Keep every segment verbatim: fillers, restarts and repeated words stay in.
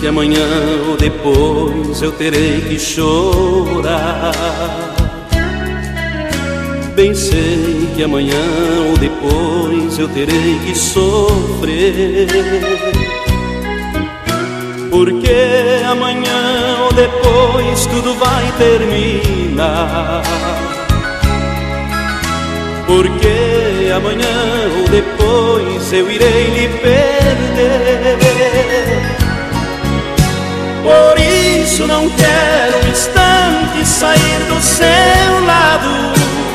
amanhã ou depois eu terei que chorar. Bem sei que amanhã ou depois eu terei que sofrer, porque amanhã ou depois tudo vai terminar. Porque amanhã ou depois eu irei lhe perder. Por isso não quero um instante sair do seu lado.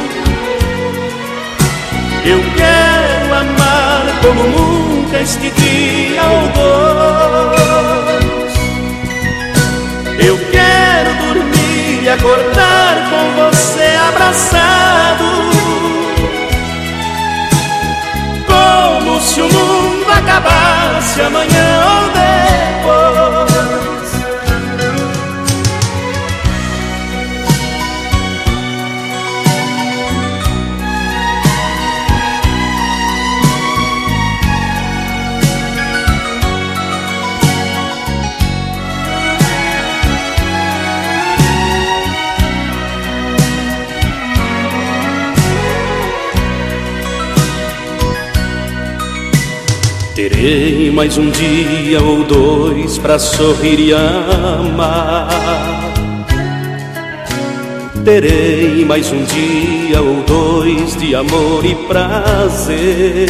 Eu quero amar como nunca este dia ou dois. Eu quero dormir e acordar com você abraçado, como se o mundo acabasse amanhã ou depois. Terei mais um dia ou dois pra sorrir e amar. Terei mais um dia ou dois de amor e prazer,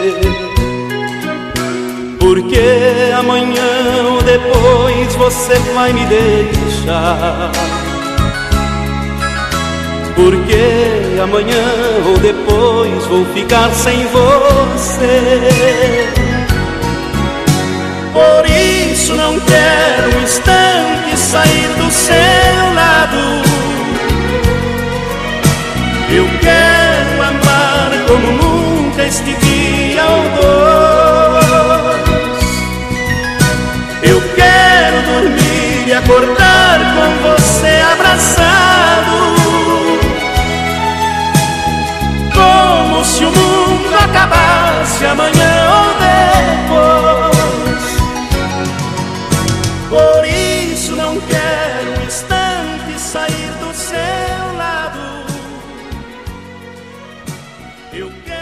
porque amanhã ou depois você vai me deixar. Porque amanhã ou depois vou ficar sem você. Por isso não quero um instante sair do seu lado. Eu quero amar como nunca este dia ou dois. Eu quero dormir e acordar com você abraçado, como se o mundo acabasse amanhã ou depois. Por isso não quero um instante sair do seu lado. Eu quero